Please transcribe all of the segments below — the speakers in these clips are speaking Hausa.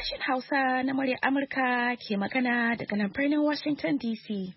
Sashen Hausa na muryar Amurka ke magana daga nan birnin Washington DC.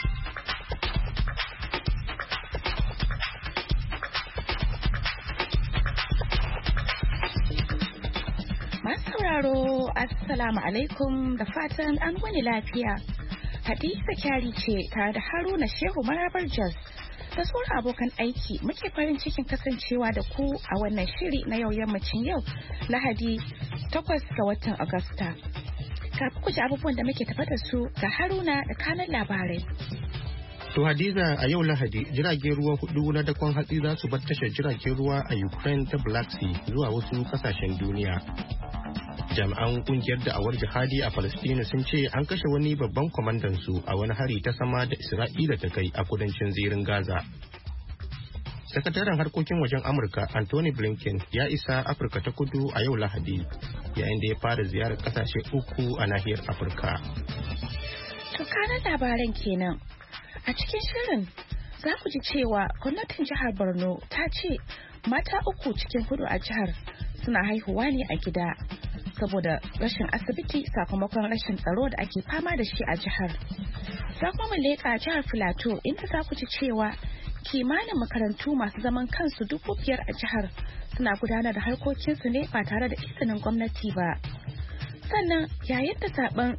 Masu sauraro, Assalamu alaikum da fatan an wani lafiya. Hadiza Kyari ce tare da Haruna Shehu Marabar Jos da sauran abokan aiki muke farin cikin kasancewa da ku a wannan shiri na yau yammacin yau Lahadi 8 ga watan Agusta. Kafin ku ji abubuwan da muke tafa da su ga Haruna da kanan labarai. To Hadiza, a yau Lahadi jiragen ruwa 4 na dakon hatsi za su bar tashar jiragen ruwa a Ukraine ta Black Sea zuwa wasu kasashen duniya. Jami'an kungiyar da'awar jihadi a Palestina sun ce an kashe wani babban kwamandan su a wani hari ta sama da Isra'ila ta kai a kudancin zirin Gaza. Sakataren harkokin wajen Amurka Anthony Blinken ya isa Afirka ta Kudu a yau Lahadi yayin da ya fara ziyarar kasashe 3 a nahiyar Afirka. To kanan labaran kenan. A cikin shirin za ku ji cewa gwamnatin jihar Borno ta ce mata 3 cikin 4 a jihar suna haihuwa ne a gida saboda rashin asibiti sakamakon rashin tsaro da ake fama da shi a jihar. Za kuma mu leƙa jihar Filato inda za ku ji cewa kimanin makarantu masu zaman kansu 5,000 a jihar suna gudanar da harkokinsu ne ba tare da izinin gwamnati ba. Sannan yayin da zaben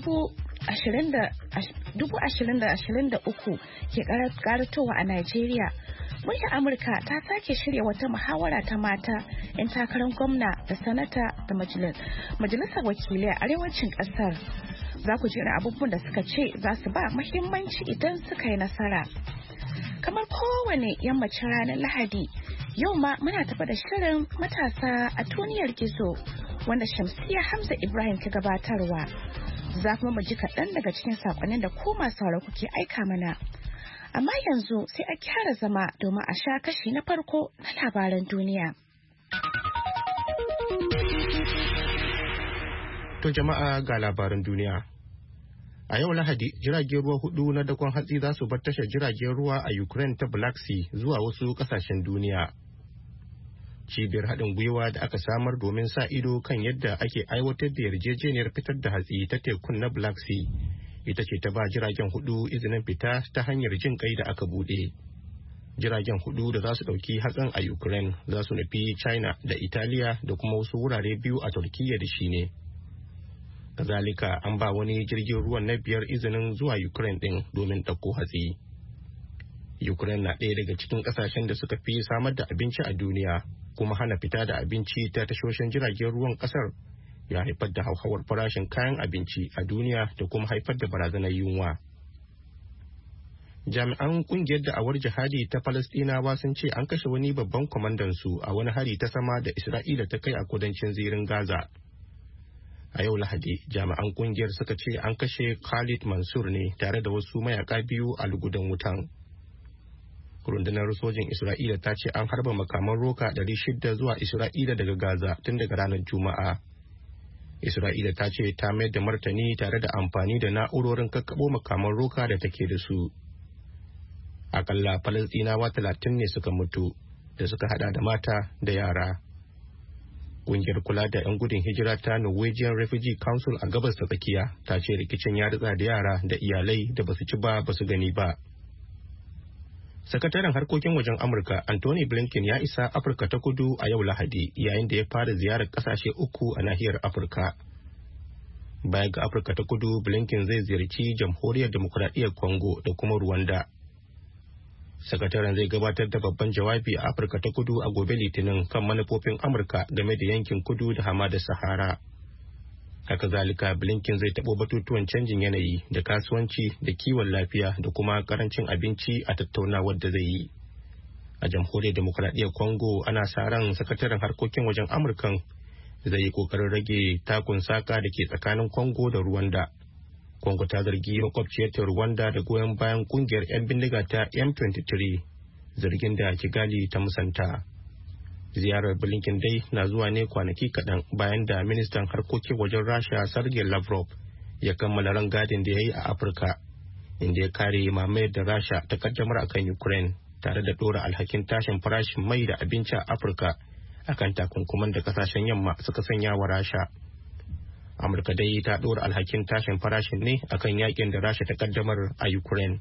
2023 ke karatowa a Najeriya, muryar Amurka ta sake shirya wata muhawara ta mata 'yan takarar gwamna da sanata da majalisar wakilai a arewacin kasar. Za ku jira abubuwan da suka ce za su ba muhimmanci idan suka yi nasara. Kamar kowane yammacin ranar Lahadi, yau ma muna tafa da shirin matasa a duniyar gizo wanda Shamsiya Hamza Ibrahim ke gabatarwa. Za kuma mu ji kaɗan daga cikin saƙonnin da ku masu sauraro kuke aika mana. Amma yanzu sai a gyara zama domin a sha kashi na farko na labaran duniya. To jama'a ga labaran duniya. A yau Lahadi, jiragen ruwa 4 na dakon hatsi za su bar tashar jiragen ruwa a Ukraine ta Black Sea zuwa wasu kasashen duniya. Cibiyar haɗin gwiwa da aka samar domin sa ido kan yadda ake aiwatar da yarjejeniyar fitar da hatsi ta tekun na Black Sea ita ce ta ba jiragen 4 izinin fita ta hanyar jin kai da aka bude. Jiragen 4 da za su ɗauki hatsin a Ukraine za su nufi China da Italiya da kuma wasu wurare 2 a Turkiyya da shi ne. Kazalika an ba wani jirgin ruwan na 5 izinin zuwa Ukraine ɗin domin ɗauko hatsi. Ukraine na ɗaya daga cikin ƙasashen da suka fi samar da abinci a duniya, kuma hana fita da abinci ta tashoshin jiragen ruwan ƙasar ya haifar da hauhawar farashin kayan abinci a duniya da kuma haifar da barazanar yunwa. Jami'an kungiyar da'awar jihadi ta Falastinawa sun ce an kashe wani babban kwamandan su a wani hari ta sama da Isra'ila ta kai a kudancin zirin Gaza. A yau Lahadi, jami'an kungiyar suka ce an kashe Khalid Mansur ne tare da wasu mayaka 2 a lugudan wutan. Rundunar sojin Isra'ila ta ce an harba makaman roka 600 zuwa Isra'ila daga Gaza tun daga ranar Juma'a. Isra'ila ta ce ta mayar da martani tare da amfani da na'urorin kakkabo makaman roka da take da su. Akalla Falasɗinawa 30 ne suka mutu da suka hada da mata da yara. Ƙungiyar kula da 'yan gudun hijira ta Norwegian Refugee Council a gabas ta tsakiya ta ce rikicin ya ritsa da yara da iyalai da basu ci ba basu gani ba. Sakataren harkokin wajen Amurka Anthony Blinken ya isa Afirka ta Kudu a yau Lahadi yayin da ya fara ziyarar kasashe 3 a nahiyar Afirka. Baya ga Afirka ta Kudu, Blinken zai ziyarci Jamhuriyar Demokuraɗiyyar Congo da kuma Rwanda. Sakataren zai gabatar da babban jawabi a Afirka ta Kudu a gobe Litinin kan manufofin Amurka game da yankin kudu da hamadar Sahara. Haka zalika, Blinken zai taɓo batutuwan canjin yanayi da kasuwanci da kiwon lafiya da kuma karancin abinci a tattaunawar da zai yi. A Jamhuriyar Demokuraɗiyyar Congo ana sa ran sakataren harkokin wajen Amurkan zai yi kokarin rage takun saka da ke tsakanin Congo da Rwanda. Congo ta zargi makwabciyar ta Rwanda da goyon bayan kungiyar 'yan bindiga ta M23, zargin da Kigali ta musanta. Ziyarar Blinken dai na zuwa ne kwanaki kaɗan bayan da ministan harkokin wajen Rasha Sergei Lavrov ya kammala rangadin da ya yi a Afirka, inda ya kare mamayar da Rasha ta kaddamar akan Ukraine tare da ɗora alhakin tashin farashin mai da abinci a Afirka akan takunkuman da kasashen yamma suka sanya wa Rasha. Amurka dai ta ɗora alhakin tashin farashin ne akan yakin da Rasha ta kaddamar a Ukraine.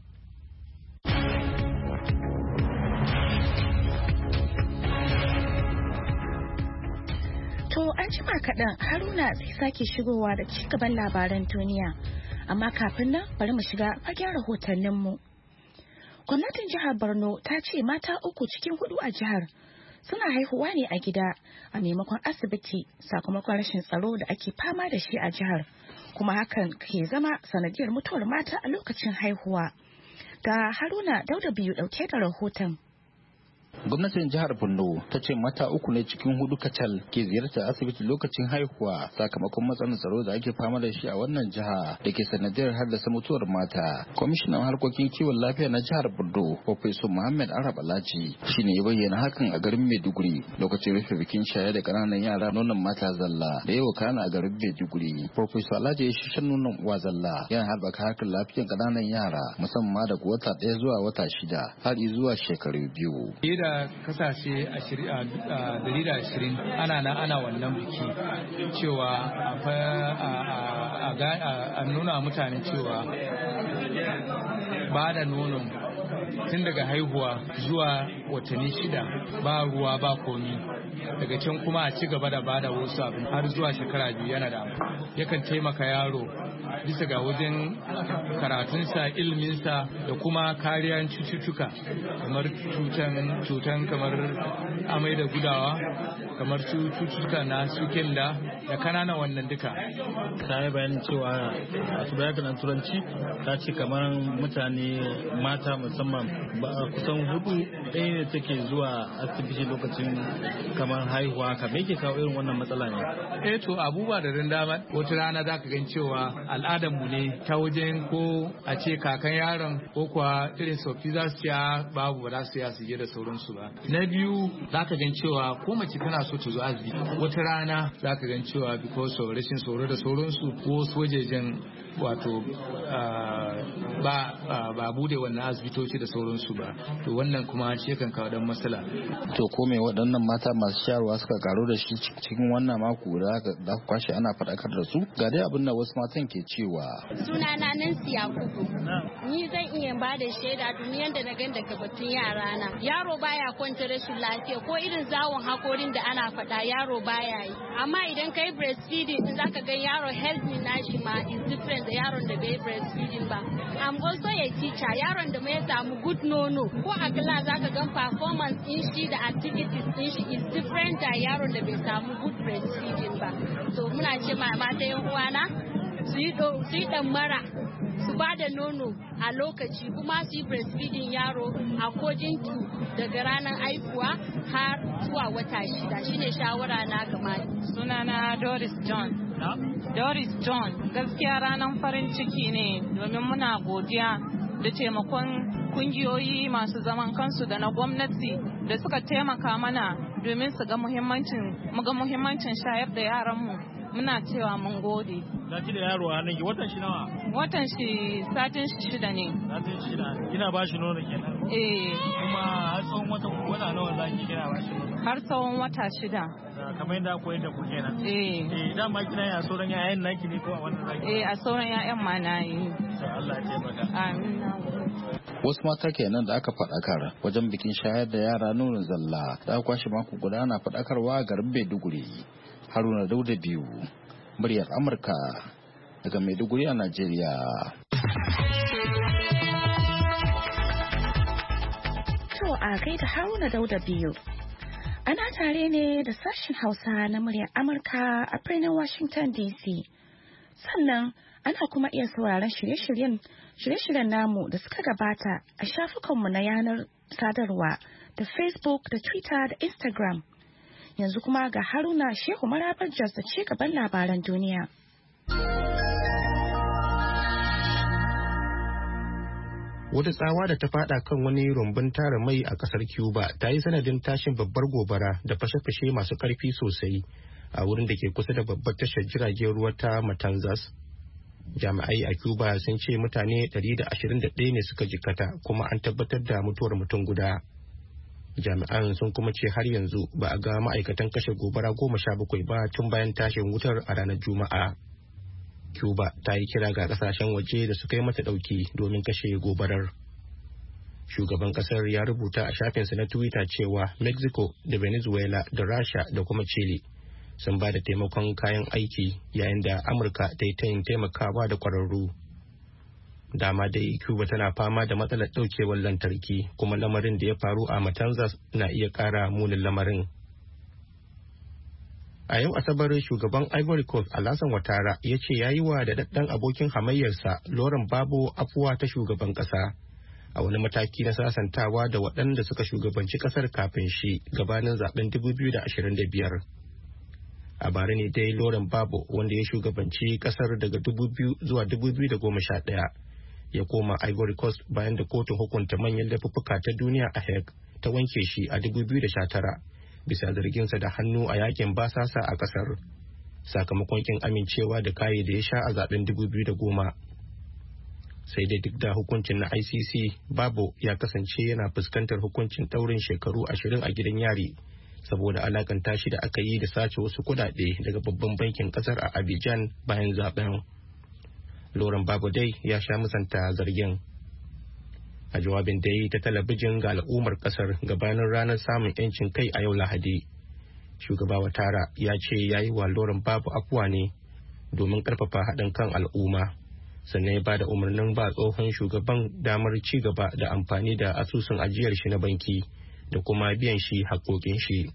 To an jima kaɗan Haruna zai sake shigowa da cigaban labaran duniya. Amma kafin nan bari mu shiga fagen rahotanninmu. Gwamnatin jihar Borno ta ce mata 3 cikin 4 a jihar suna haihuwa ne a gida a maimakon asibiti sakamakon rashin tsaro da ake fama da shi a jihar, kuma hakan ke zama sanadiyar mutuwar mata a lokacin haihuwa. Ga Haruna Dauda biyu dauke da rahoton. Gwamnatin jihar Borno ta ce mata 3 ne cikin 4 kacal ke ziyartar asibiti lokacin haihuwa sakamakon matsalar tsaro da ake fama da shi a wannan jiha da ke sanadiyar haddasa mutuwar mata. Kwamishinan harkokin kiwon lafiya na jihar Borno, Professor Muhammad Arab Alhaji, shine ya bayyana hakan a garin Maiduguri lokacin rufe bikin shayar da ƙananan yara nonon mata zalla da yau kana a garin Maiduguri. Professor Alhaji ya shishan nonon uwa zalla yana haɓaka harkar lafiyar ƙananan yara musamman daga wata 1 zuwa wata 6 har zuwa shekaru 2. Da kasashe 120 ana wannan biki cewa a nuna mutane cewa ba da nono tun daga haihuwa zuwa watanni 6 ba ruwa ba komi, daga can kuma a ci gaba da bada wasu abin har zuwa shekara 2 yana da yakan taimaka yaro bisa ga wajen karatunsa, ilminsa da kuma kariyar cututtuka kamar cutan kamar amai da gudawa, kamar cututtuka na suken da kananan wannan duka. Ta yi bayanin cewa a tubayakan turanci ta ce kamar mutane mata musamman kusan 4 ɗaya ne take zuwa asibiti lokacin kamar haihuwa ka me ke kawo irin wannan matsala ne? To abubuwa da dama wata rana za ka gan cewa al'adarmu ne ta wajen ko a ce kakan yaron ko kuwa irin sofi za su babu ba za su su je da sauransu ba. Na biyu za ka gan cewa ko mace tana so ta zo asibiti wata rana za ka gan cewa because of rashin tsoro da sauransu ko wasu wajejen wato ba bude wannan asibitoci da sauransu ba, to wannan kuma shi kan kawo dan matsala. To ko me waɗannan mata masu shayarwa suka karo da shi cikin wannan mako da ku kwashe ana faɗakar da su? Ga dai abin da wasu matan ke cewa. Sunana Nancy Yakubu. Ni zan iya ba da shaida duniyan da na gan daga batun yara na. Yaro baya kwanta rashin lafiya ko irin zawon hakorin da ana faɗa yaro baya yi. Amma idan kai breastfeeding din zaka ga yaro health nashi ma is different da yaron da bai breastfeeding ba. I'm also a teacher. Yaron da mai samu good nono ko a class zaka ga performance din shi da activities din shi is different da yaron da bai samu good breastfeeding ba. So muna ce ma mata yan uwana su yi dan mara su ba da nono a lokaci kuma su yi breastfeeding yaro a kojintu daga ranar haihuwa har zuwa wata 6 shine shawara na ga mata. Sunana Doris John gaskiya ranar farin ciki ne domin muna godiya da taimakon kungiyoyi masu zaman kansu da na gwamnati da suka taimaka mana domin su ga muhimmancin shayar da yaranmu. Muna cewa mun gode. Zaki da yaro a nan watan shi nawa? Watan shi satin 6 ne. Satin 6. Kina ba shi nono kenan? Kuma har tsawon wata nawa zaki kina ba shi nono? Har tsawon wata 6. Kamar yadda koyar da ku kenan? Dama kina yi a sauran yayan naki ne ko a wannan zaki? A sauran yayan ma na yi. Allah ya taimaka. Amin. Wasu mata kenan da aka faɗakar wajen bikin shayar da yara nonon zalla da aka kwashe mako guda na faɗakarwa a garin Maiduguri. Haruna Dauda biyu, muryar Amurka daga Maiduguri a Najeriya. To a gaida Haruna Dauda biyu. Ana tare ne da sashen Hausa na muryar Amurka a birnin Washington DC. Sannan ana kuma iya sauraron shirye-shiryen namu da suka gabata a shafukanmu na yanar sadarwa da Facebook da Twitter da Instagram. Yanzu kuma ga Haruna Shehu Marabar Jos da ci gaban labaran duniya. Wata tsawa da ta fada kan wani rumbun tara mai a kasar Cuba ta yi sanadin tashin babbar gobara da fashe-fashe masu karfi sosai a wurin da ke kusa da babbar tashar jiragen ruwa ta Matanzas. Jami'ai a Cuba sun ce mutane 121 ne suka jikkata kuma an tabbatar da mutuwar mutum guda. Jami'an sun kuma ce har yanzu ba a ga ma'aikatan kashe gobara 17 ba tun bayan tashin wutar a ranar Juma'a. Cuba ta yi kira ga kasashen waje da su kai mata ɗauki domin kashe gobarar. Shugaban kasar ya rubuta a shafinsa na Twitter cewa Mexico da Venezuela da Rasha da kuma Chile sun ba da taimakon kayan aiki yayin da Amurka ta yi tayin taimakawa da ƙwararru. Dama dai Cuba tana fama da matsalar ɗaukewar lantarki kuma lamarin da ya faru a Matanzas na iya ƙara munin lamarin. A yau Asabar shugaban Ivory Coast Alassane Ouattara ya ce ya yi wa daɗaɗɗen abokin hamayyarsa Laurent Gbagbo afuwa ta shugaban ƙasa a wani mataki na sasantawa da waɗanda suka shugabanci ƙasar kafin shi gabanin zaben 2025. A bara ne dai Laurent Gbagbo wanda ya shugabanci ƙasar daga 2000 zuwa 2011 ya koma Ivory Coast bayan da kotun hukunta manyan laifuffuka ta duniya a Hague ta wanke shi a 2019 bisa zarginsa da hannu a yakin basasa a ƙasar sakamakon kin amincewa da kayi da ya sha a zaben 2010. Sai dai duk da hukuncin na ICC, Gbagbo ya kasance yana fuskantar hukuncin ɗaurin shekaru 20 a gidan yari saboda alakanta shi da aka yi da sace wasu kuɗaɗe daga babban bankin ƙasar a Abidjan bayan zaben. Laurent Gbagbo dai ya sha musanta zargin. A jawabin da yi ta talabijin ga al'ummar ƙasar gabanin ranar samun 'yancin kai a yau Lahadi, shugaba Ouattara ya ce ya yi wa Laurent Gbagbo afuwa ne domin ƙarfafa haɗin kan al'umma. Sannan ya ba da umarnin ba tsohon shugaban damar ci gaba da amfani da asusun ajiyar shi na banki da kuma biyan shi haƙoƙin shi.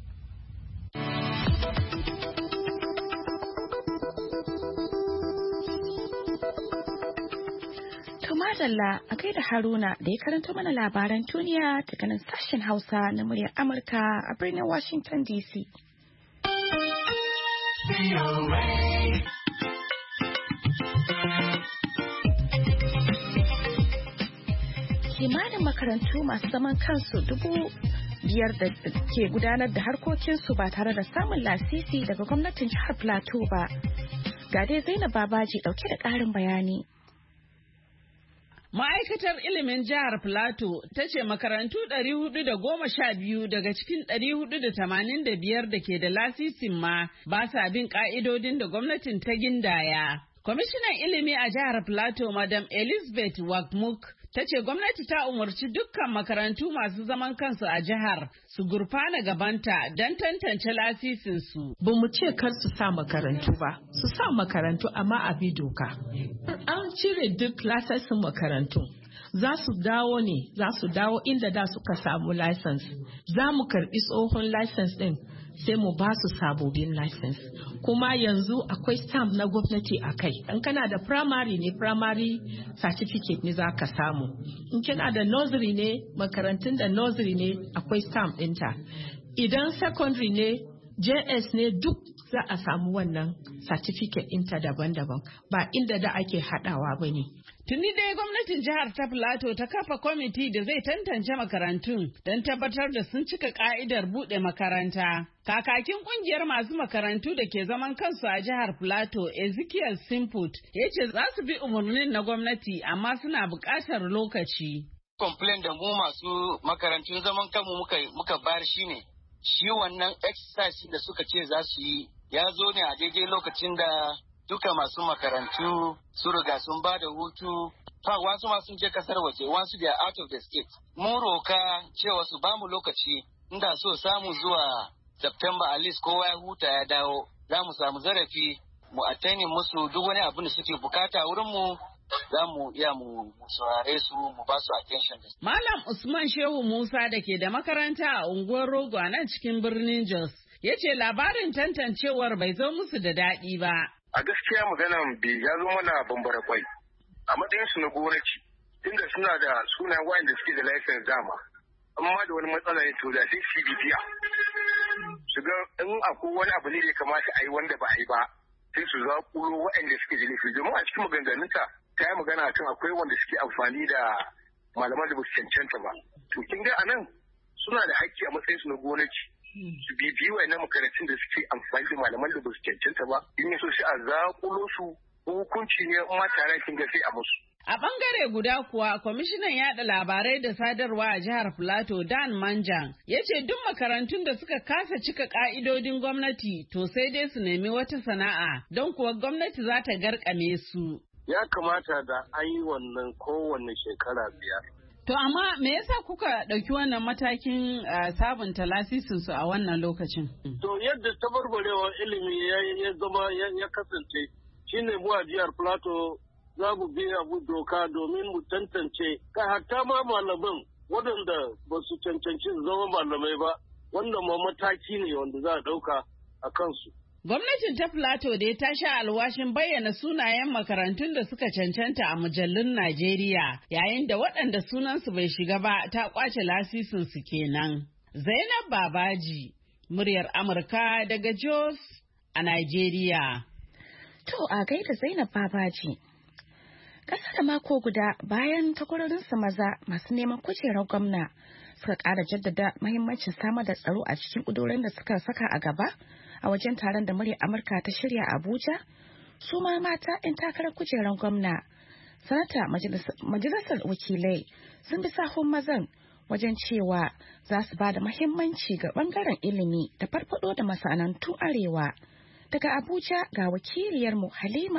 Madalla a kai da Haruna da ya karanta mana labaran duniya daga nan sashen Hausa na muryar Amurka a birnin Washington DC. Kimanin makarantu masu zaman kansu 5,000 da ke gudanar da harkokinsu ba tare da samun lasisi daga gwamnatin jihar Plateau ba. Ga dai Zainab Babaji dauke da ƙarin bayani. Ma'aikatar ilimin jihar Plateau ta ce makarantu 412 daga cikin 485 da ke da lasisin ma ba sa bin ƙa'idodin da gwamnatin ta gindaya. Kwamishinan ilimi a jihar Plateau, Madam Elizabeth Wakmuk, ta ce gwamnati ta umarci dukkan makarantu masu zaman kansu a jihar su gurfana gabanta don tantance lasisinsu. Ba mu ce kar su sa makarantu ba, su sa makarantu amma a bi doka. An cire duk lasisin makarantu. Za su dawo inda da suka samu license. Za mu karbi tsohon license din sai mu ba su sabobin license. Kuma yanzu akwai stamp na gwamnati a kai. In kana da primary ne, primary certificate ne za ka samu. In kana da nursery ne, makarantun da nursery ne akwai stamp ɗinta. Idan secondary ne, JS ne, duk za a samu wannan certificate ɗinta daban-daban. Ba inda da ake haɗawa ba ne. Tuni dai gwamnatin jihar ta Plateau ta kafa kwamiti da zai tantance makarantun don tabbatar da sun cika ka'idar buɗe makaranta. Kakakin ƙungiyar masu makarantu da ke zaman kansu a jihar Plateau, Ezekiel Simput, ya ce za su bi umarnin na gwamnati amma suna buƙatar lokaci. Complain da mu masu makarantun zaman kanmu muka bayar shine shi wannan exercise da suka ce za su yi ya zo ne a daidai lokacin da duka masu makarantu su riga sun ba da hutu, wasu ma sun je kasar waje, wasu da out of the state. Mun roka cewa su ba mu lokaci inda so samu zuwa September at least kowa ya huta ya dawo, za mu samu zarafi mu attaining musu duk wani abin da suke bukata wurin mu, za mu iya mu saurare su mu ba su attention. Malam Usman Shehu Musa da ke da makaranta a unguwar Rogo a nan cikin birnin Jos ya ce labarin tantancewar bai zo musu da daɗi ba. A gaskiya maganan bai ya zo mana bambara kwai a matsayin su na gwamnati tunda suna da sunayen wayanda suke da license dama amma da wani matsala ne to da sai su bibiya su ga in akwai wani abu ne da ya kamata a yi wanda ba a yi ba sai su zaƙuro wayanda suke da laifi domin a cikin maganganunta ta yi magana kan akwai wanda suke amfani da malaman da ba su cancanta ba to kin ga anan suna da haƙƙi a matsayin su na gwamnati su bibiyi wayannan makarantun da suke amfani da malaman da ba su cancanta ba in yaso sai a zaƙulo su hukunci ne in ma tare kin ga sai a musu. A ɓangare guda kuwa, kwamishinan yaɗa labarai da sadarwa a jihar Filato Dan Manjan ya ce duk makarantun da suka kasa cika ƙa'idodin gwamnati to sai dai su nemi wata sana'a don kuwa gwamnati za ta garkame su. Ya kamata da an yi wannan kowanne shekara 5. To amma me yasa kuka ɗauki wannan matakin sabunta lasisinsu a wannan lokacin? To yadda tabarbarewar ilimi ya zama ya kasance shine mu a jihar Filato za mu bi abu doka domin mu tantance hatta ma malaman waɗanda ba su cancanci su zama malamai ba, wannan ma mataki ne wanda za a ɗauka a kansu. Gwamnatin ta Filato da ta sha alwashin bayyana sunayen makarantun da suka cancanta a mujallun Najeriya, yayin da waɗanda sunansu bai shiga ba ta ƙwace lasisinsu kenan. Zainab Babaji, muryar Amurka daga Jos a Najeriya. To a gaida Zainab Babaji. Ƙasa da mako guda bayan takwarorinsa maza masu neman kujerar gwamna suka ƙara jaddada mahimmancin samar da tsaro a cikin ƙudurin da suka saka a gaba a wajen taron da muryar Amurka ta shirya a Abuja, su ma mata 'yan takarar kujerar gwamna. Sanata majalisar wakilai sun bi sahun mazan wajen cewa za su ba da mahimmanci ga ɓangaren ilimi da farfado da masana'antun arewa. Daga Abuja ga wakiliyarmu Halima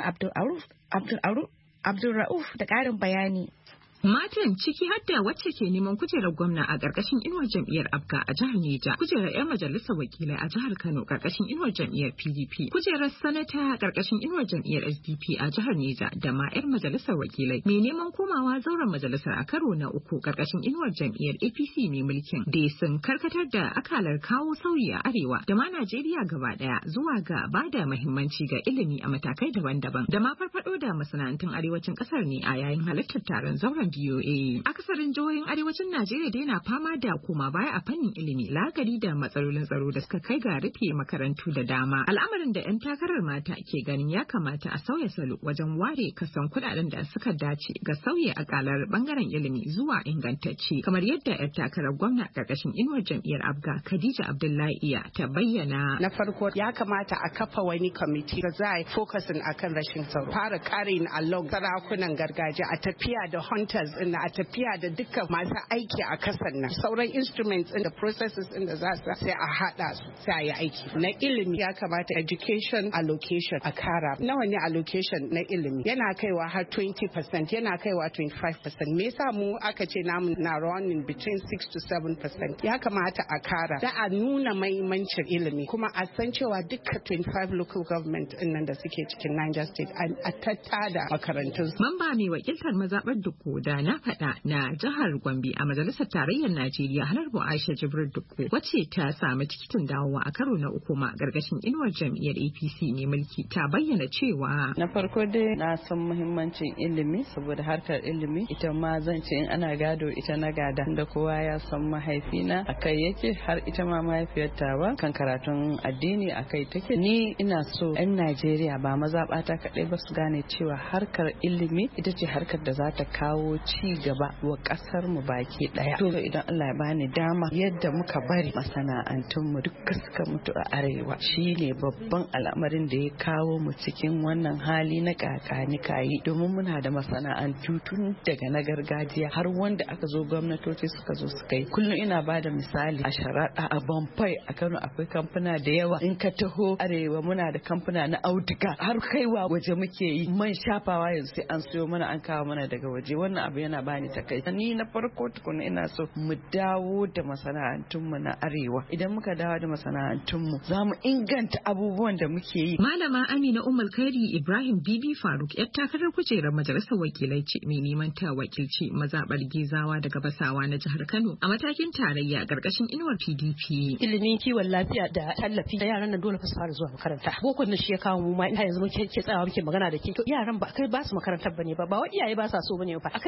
Abdulra'uf da ƙarin bayani. Matan ciki har da wacce ke neman kujerar gwamna a ƙarƙashin inuwar jam'iyyar Abga a jihar Neja, kujerar 'yan majalisar wakilai a jihar Kano ƙarƙashin inuwar jam'iyyar PDP, kujerar sanata ƙarƙashin inuwar jam'iyyar SDP a jihar Neja da ma 'yar majalisar wakilai mai neman komawa zauren majalisar a karo na uku ƙarƙashin inuwar jam'iyyar APC mai mulkin da sun karkatar da akalar kawo sauyi a arewa da ma Najeriya gaba ɗaya zuwa ga ba da muhimmanci ga ilimi a matakai daban-daban da ma farfado da masana'antun arewacin ƙasar ne a yayin halartar taron zauren BOA. Akasarin jihohin arewacin Najeriya dai na fama da koma baya a fannin ilimi, la'akari da matsalolin tsaro da suka kai ga rufe makarantu da dama. Al'amarin da 'yan takarar mata ke ganin ya kamata a sauya salo wajen ware kasan kuɗaɗen da suka dace ga sauya akalar bangaren ilimi zuwa ingantacce, kamar yadda 'yar takarar gwamna ƙarƙashin inuwar jam'iyyar Abga Khadija Abdullahi Iya ta bayyana. Na farko ya kamata a kafa wani kwamiti da za a yi focusin akan rashin tsaro. Fara karin allon sarakunan gargajiya a tafiya da hunters din a tafiya da dukkan masu aiki a kasar nan, sauran instruments din da processes din da za su sai a hada su sai a yi aiki. Na ilimi ya kamata education allocation a kara. Nawa ne allocation na ilimi? Yana kaiwa har 20%, yana kaiwa 25%. Me yasa mu aka ce namu na running between 6 to 7%? Ya kamata a kara da a nuna mahimmancin ilimi, kuma a san cewa dukkan 25 local government din nan da suke cikin Niger State a tattada makarantun. Mamba mai wakiltar mazabar Dukko da na faɗa na jihar Gombe a majalisar tarayyar Najeriya Halarbu Aisha Jibril Dukko, wacce ta samu tikitin dawowa a karo na uku ma gargashin inuwar jam'iyyar APC ne mulki, ta bayyana cewa na farko dai na san muhimmancin ilimi, saboda harkar ilimi ita ma zan ce in ana gado ita na gada, da kowa ya san mahaifina akai yake, har ita ma mahaifiyarta ba kan karatun addini akai take. Ni ina so 'yan Najeriya ba mazaɓata kaɗai ba su gane cewa harkar ilimi ita ce harkar da za ta kawo ci gaba wa kasar mu baki daya. To idan Allah ya bani dama, yadda muka bari masana'antun mu duk suka mutu a arewa shine babban al'amarin da ya kawo mu cikin wannan hali na kakani kayi, domin muna da masana'antu tun daga na gargajiya har wanda aka zo gwamnatoci suka zo suka yi. Kullum ina bada misali a Sharaɗa, a Bamfai, a Kano akwai kamfuna da yawa. In ka taho arewa muna da kamfuna na auduga har kaiwa waje muke yi. Man shafawa yanzu sai an siyo mana an kawo mana daga waje. Wannan abu yana bani takai. Ni na farko tukuna ina so mu dawo da masana'antunmu na arewa. Idan muka dawo da masana'antunmu za mu inganta abubuwan da muke yi. Malama Amina Ummul Khairi Ibrahim Bibi Faruk, yar takarar kujerar majalisar wakilai ce mai neman ta wakilci mazaɓar Gizawa daga Basawa na jihar Kano a matakin tarayya a ƙarƙashin inuwar PDP. Ilimin kiwon lafiya da tallafi da yaran nan dole fa su fara zuwa makaranta. Bokon da shi ya kawo mu ma ina yanzu muke tsayawa muke magana da ke. Yaran ba kai ba su makarantar bane ba wai iyaye ba sa so bane fa. Akai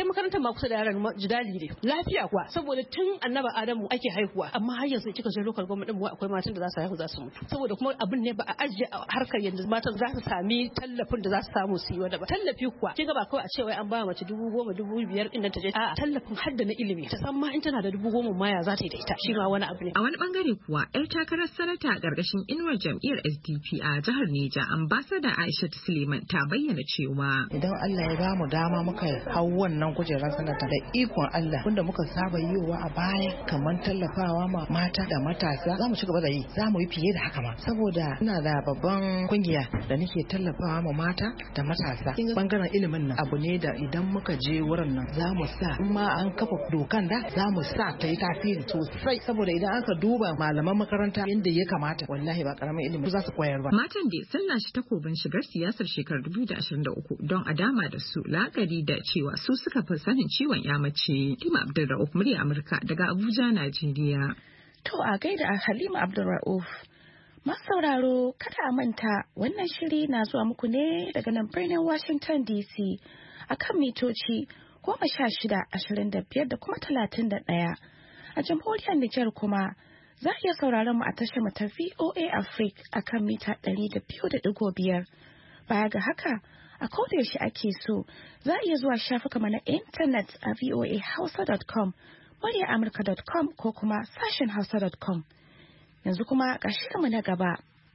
makarantar ma kusa da yaran jidali ne lafiya kuwa saboda tun annaba Adamu ake haihuwa amma har yanzu kika je local government din akwai matan da za su haihu za su mutu saboda kuma abin ne ba a ajiye harkar yanzu matan za su sami tallafin da za su samu su yi wanda ba tallafi kuwa kinga ba kawai a ce wai an ba mace 10,000 5,000 din ta je a tallafin har da na ilimi ta san ma in tana da 10,000 ma ya za ta yi da ita shi ma wani abu ne. A wani bangare kuwa yar takarar sanata a ƙarƙashin inuwar jam'iyyar SDP a jihar Neja ambassador Aisha Suleiman ta bayyana cewa idan Allah ya ba mu dama muka hau wannan kujerar sanata da ikon Allah wanda muka saba yiwa a baya kamar tallafawa ma mata da matasa za mu ci gaba da yi za mu yi fiye da haka ma saboda ina da babban kungiya da nake tallafawa ma mata da matasa bangaren ilimin nan abu ne da idan muka je wurin nan za mu sa in ma an kafa dokan da za mu sa ta yi tasiri sosai saboda idan aka duba malaman makaranta yadda ya kamata wallahi ba karamin ilimi za su koyar ba. Matan da sun lashe takobin shigar siyasar shekarar 2023 don a dama da su la'akari da cewa su suka fi sanin ciwon ya mace. Halima Abdulrauf murya Amurka daga Abuja, Najeriya. To a gaida Halima Abdulrauf. Masauraro kada a manta wannan shiri na zuwa muku ne daga nan birnin Washington DC akan mitoci 16-25 da kuma 31. A jamhuriyar Nijar kuma za a iya sauraron mu a tashar mu ta VOA Africa akan mita 200.5. Baya ga haka, a kodayaushe ake so za a iya zuwa shafuka na intanet a voahausa.com, muryaamurka.com ko kuma sashen hausa.com. Yanzu kuma ga shirinmu na gaba.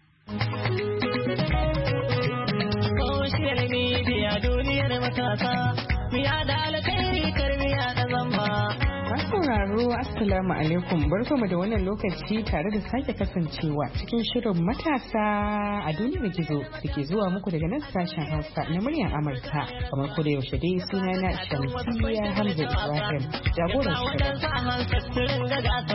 Social media duniyar matasa, miya da alkhairi karmiya da zamba. Sauraro Assalamu alaikum, barkamu da wannan lokaci tare da sake kasancewa cikin shirin matasa a duniyar gizo da ke zuwa muku daga nan sashen Hausa na muryar Amurka. Kamar ko da yaushe dai sunana Shamsiyya Hamza Ibrahim, jagoran shirin.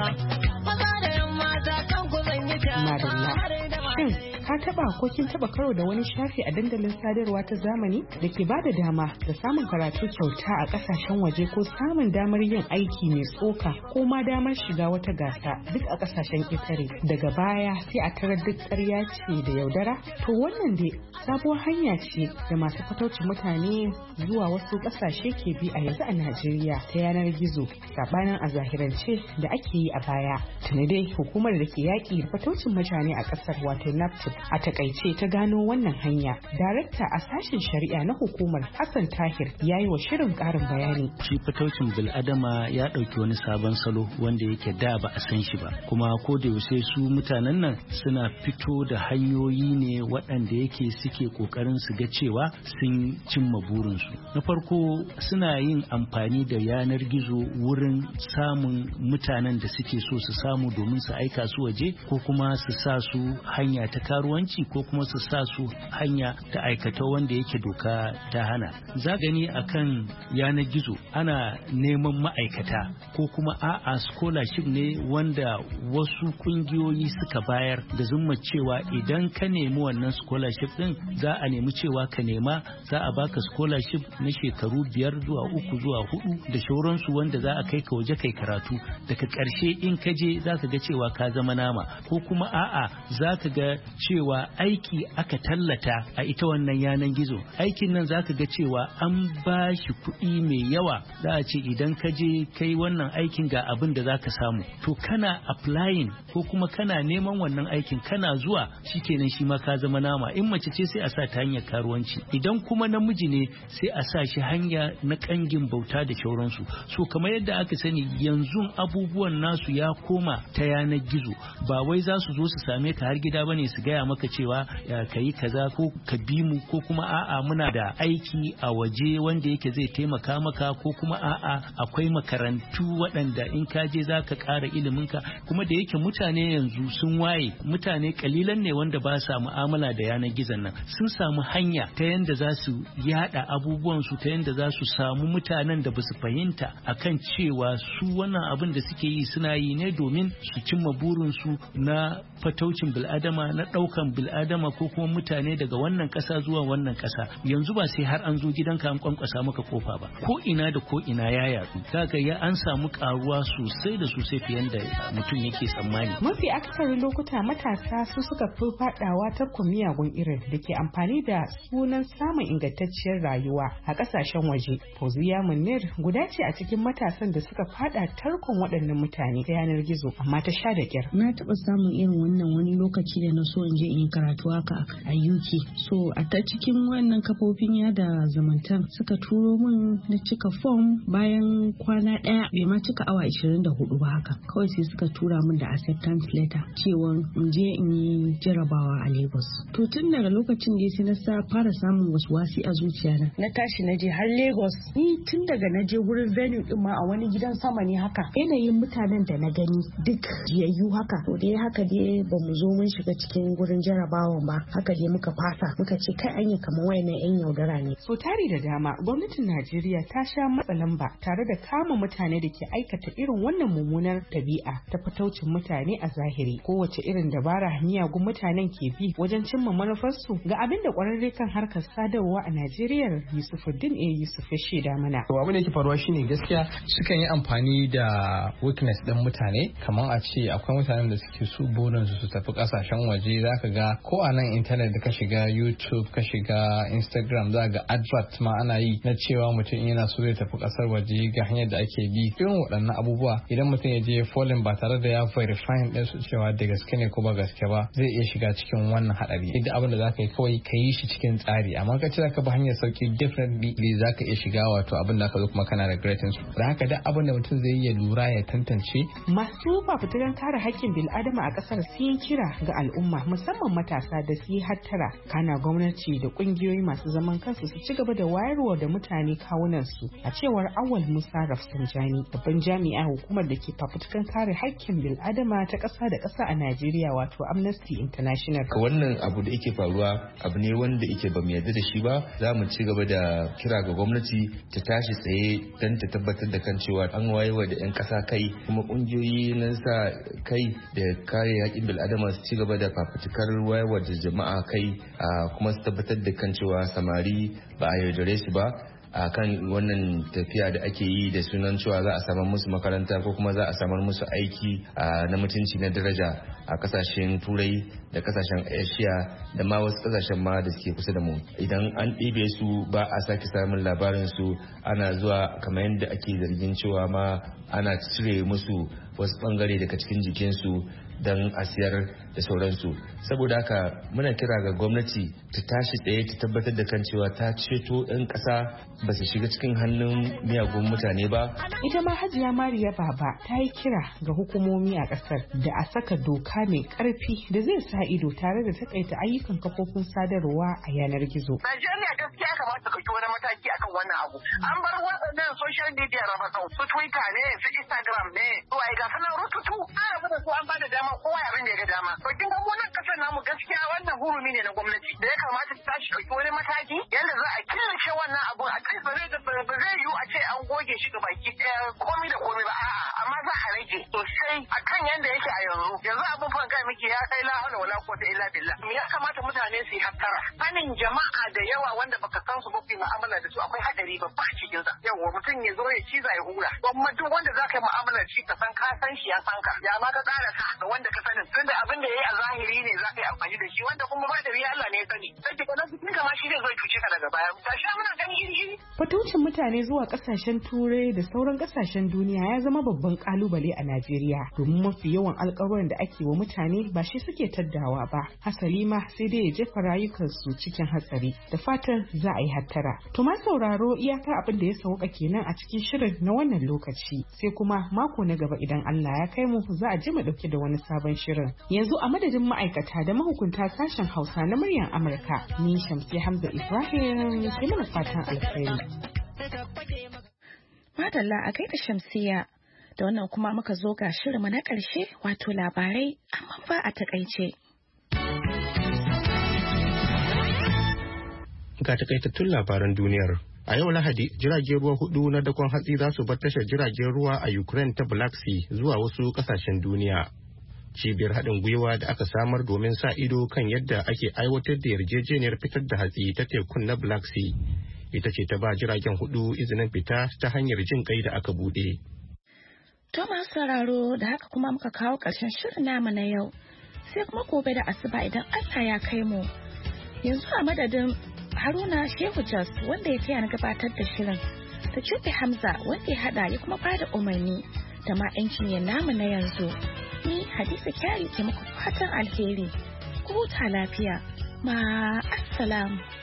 Madalla. Shin ka taba ko kin taba karo da wani shafi a dandalin sadarwa ta zamani da ke bada dama da samun karatu kyauta a kasashen waje ko samun damar yin aiki mai tsoka ko ma damar shiga wata gasa duk a kasashen ƙetare daga baya sai a tarar duk ƙarya ce da yaudara? To wannan dai sabuwar hanya ce da masu fataucin mutane zuwa wasu kasashe ke bi a yanzu a Najeriya ta yanar gizo sabanin a zahirance da ake yi a baya. Tuni dai hukumar da ke yaƙi da fataucin mutane a ƙasar wato NAPTIP a takaice ta gano wannan hanya. Darakta a sashen shari'a na hukumar Hassan Tahir ya yi wa shirin ƙarin bayani. Shi fataucin bil'adama ya ɗauki wani sabon salo wanda yake da ba a san shi ba, kuma ko da yaushe su mutanen nan suna fito da hanyoyi ne waɗanda yake suke ƙoƙarin su ga cewa sun cimma burinsu. Na farko suna yin amfani da yanar gizo wurin samun mutanen da suke so su samu domin su aika su waje ko kuma su sa su hanya ta karuwanci ko kuma su sa su hanya ta aikata wanda yake doka ta hana. Za gani akan yanar gizo ana neman ma'aikata ko kuma a'a scholarship ne wanda wasu kungiyoyi suka bayar da zumma cewa idan ka nemi wannan scholarship din za a nemi cewa ka nema za a baka scholarship na shekaru 5 zuwa 3 zuwa 4 da shauransu wanda za a kai ka waje kai karatu daga ƙarshe in ka je za ka ga cewa ka zama nama ko kuma a'a za ka ga cewa aiki aka tallata a ita wannan yanar gizo. Aikin nan za ka ga cewa an ba shi kuɗi mai yawa za a ce idan ka je kai wannan aikin ga abin da za ka samu. To kana applying ko kuma kana neman wannan aikin kana zuwa shikenan shi ma ka zama nama. In mace ce sai a sa ta hanyar karuwanci, idan kuma namiji ne sai a sa shi hanya na kangin bauta da shauransu. So kamar yadda aka sani yanzu abubuwan nasu ya koma ta yanar gizo, ba wai za su zo su same ka har gida bane su gaya maka cewa ka yi kaza ko ka bi mu ko kuma a'a muna da aiki a waje wanda yake zai taimaka maka ko kuma a'a akwai makarantu waɗanda in ka je za ka ƙara iliminka. Kuma da yake mutane yanzu sun waye, mutane kalilan ne wanda ba sa mu'amala da yanar gizon nan, sun samu hanya ta yanda za su yada abubuwan su, ta yanda za su samu mutanen da ba su fahimta akan cewa su wannan abin da suke yi suna yi ne domin su cimma burinsu na fataucin bil'adama, na ɗaukar ɗaukan bil'adama ko kuma mutane daga wannan ƙasa zuwa wannan ƙasa. Yanzu ba sai har an zo gidanka an kwankwasa maka kofa ba, ko ina da ko ina ya yadu. Kaga ya an samu karuwa sosai da sosai fiye da mutum yake tsammani. Mafi akasarin lokuta matasa su suka fi fadawa tarkon miyagun irin da ke amfani da sunan samun ingantacciyar rayuwa a kasashen waje. Fauziya Munir guda ce a cikin matasan da suka fada tarkon waɗannan mutane ta yanar gizo amma ta sha da kyar. Na taɓa samun irin wannan wani lokaci da na so in je in yi karatu haka a UK. So a ta cikin wannan kafofin yada zumunta suka turo min na cika form, bayan kwana ɗaya bai ma cika awa 24 ba haka. Kawai sai suka tura min da acceptance letter cewa in je in yi jarabawa a Lagos. To tun daga lokacin da sai na fara samun wasu wasi a zuciyana. Na tashi na je har Lagos. Ni tun daga na je wurin venue din ma a wani gidan sama ne haka. Yanayin mutanen da na gani duk jiyayyu haka. To dai haka dai ba mu zo mun shiga cikin gurin jarabawan ba. Haka dai muka fasa. Muka ce kai anya kamar wayannan yan yaudara ne. So tari da dama gwamnatin Najeriya ta sha matsa lamba tare da kama mutane da ke aikata irin wannan mummunar ɗabi'a ta fataucin mutane a zahiri. Kowace irin dabara miyagun mutanen ke bi wajen cimma manufarsu ga abin da kwararre kan harkar sadarwa a Najeriya Yusufuddin Yusuf ya shaida mana. Abin da yake faruwa shine gaskiya sukan yi amfani da weakness din mutane, kamar a ce akwai mutanen da suke su burin su tafi kasashen waje. Zaka ga ko a nan internet da ka shiga YouTube, ka shiga Instagram, za ga advert ma ana yi na cewa mutum yana so ya tafi kasar waje ga hanyar da ake bi. Irin waɗannan abubuwa idan mutum ya je falling ba tare da ya verify din su cewa da gaske ne ko ba gaske ba, zai iya shiga cikin wannan hadari. Duk abin da zaka yi kawai ka yi shi cikin tsari, amma ka ce zaka bi hanyar sauki definitely zaka iya shiga wato abin da ka zo kuma kana regretin su. Da haka duk abin da mutum zai iya lura ya tantance. Masu fafutukan kare haƙƙin bil'adama a ƙasar sun yi kira ga al'umma musamman matasa da su yi hattara. Kana gwamnati da ƙungiyoyi masu zaman kansu su ci gaba da wayarwa da mutane kawunan su. A cewar Awal Musa Rafsanjani, babban jami'a hukumar da ke fafutukan kare haƙƙin bil'adama ta ƙasa da ƙasa a Najeriya wato Amnesty International. Wannan abu da yake faruwa abu ne wanda yake ba mu yarda da shi ba. Za mu ci gaba da kira ga gwamnati ta tashi tsaye don ta tabbatar da kan cewa an wayewa da 'yan ƙasa kai, kuma ƙungiyoyi na sa kai da kare haƙƙin bil'adama su ci gaba da fafutukar wayewa da jama'a kai, kuma su tabbatar da kan cewa samari ba a yaudare su ba a kan wannan tafiya da ake yi da sunan cewa za a samar musu makaranta ko kuma za a samar musu aiki na mutunci na daraja a kasashen turai da kasashen asia da ma wasu kasashen ma da suke kusa da mu. Idan an ɗebe su ba a sake samun labarin su, ana zuwa kamar yadda ake zargin cewa ma ana cire musu wasu bangare daga cikin jikinsu don a siyar da sauransu. Saboda haka muna kira ga gwamnati ta tashi tsaye ta tabbatar da kan cewa ta ceto 'yan ƙasa ba su shiga cikin hannun miyagun mutane ba. Ita ma Hajiya Mariya Baba ta yi kira ga hukumomi a ƙasar da a saka doka mai ƙarfi da zai sa ido tare da takaita ayyukan kafofin sadarwa a yanar gizo. Najeriya gaskiya kamata ta ɗauki wani mataki akan wannan abu. An bar waɗannan social media rabatau, su Twitter ne, su Instagram ne, su ai ga sanan rututu, an rabu da su an bada dama kowa ya ringa ga dama. To kin ga wannan kasar namu gaskiya wannan hurumi ne na gwamnati da ya kamata ta tashi ɗauki wani mataki yadda za a killace wannan abu a kai ba zai yiwu a ce an goge shi ga baki ɗaya komi da komi ba, a'a amma za a rage sosai akan yadda yake a yanzu abin fa kai miki ya kai la hawla wala quwwata illa billah. Ya kamata mutane su yi hattara, sanin jama'a da yawa wanda baka san su ba ku mu'amala da su akwai hadari babba a cikin sa. Yawa mutum ya zo ya ciza ya hura, kuma duk wanda za ka yi mu'amala shi ka san shi ya san ka, ya ma ka tsara sa ga wanda ka sanin, tunda abin da yayi a zahiri ne za ka yi amfani da shi, wanda kuma ba da riya Allah ne ya sani, sai ka nan cikin kama shi zai zo cuce ka daga baya. Gashi muna gani iri. Fataucin mutane zuwa kasashen turai da sauran kasashen duniya ya zama babban kalubale a Najeriya, domin mafi yawan alƙawarin da ake wa mutane ba shi suke taddawa ba, hasali ma sai dai ya jefa rayukansu cikin hatsari. Da fatan za a yi hattara. To ma sauraro iyaka abin da ya sauka kenan a cikin shirin na wannan lokaci, sai kuma mako na gaba idan Allah ya kai mu za a ji mu dauke da wani sabon shirin. Yanzu a madadin ma'aikata da mahukunta sashen Hausa na muryar Amurka, ni Shamsi Hamza Ibrahim ke mana fatan alkhairi. Madalla a gaida Shamsiya, da wannan kuma muka zo ga shirinmu na ƙarshe wato labarai amma ba a takaice. Ga takaitattun labaran duniyar. A yau Lahadi, jiragen ruwa 4 na dakon hatsi za su bar tashar jiragen ruwa a Ukraine ta Black Sea zuwa wasu kasashen duniya. cibiyar haɗin gwiwa da aka samar domin sa ido kan yadda ake aiwatar da yarjejeniyar fitar da hatsi ta tekun na Black Sea ita ce ta ba jiragen 4 izinin fita ta hanyar jin kai da aka bude. Thomas sauraro da haka kuma muka kawo ƙarshen shirin namu na yau, sai kuma gobe da asuba idan Allah ya kai mu. Yanzu a madadin Haruna Shehu Jos wanda ya taya na gabatar da shirin, da Jubi Hamza wanda ya hada ya kuma bada umarni, da ma injiniyan namu na yanzu. Ni Hadiza Kyari ke muku fatan alheri. Ku huta lafiya. Ma assalamu.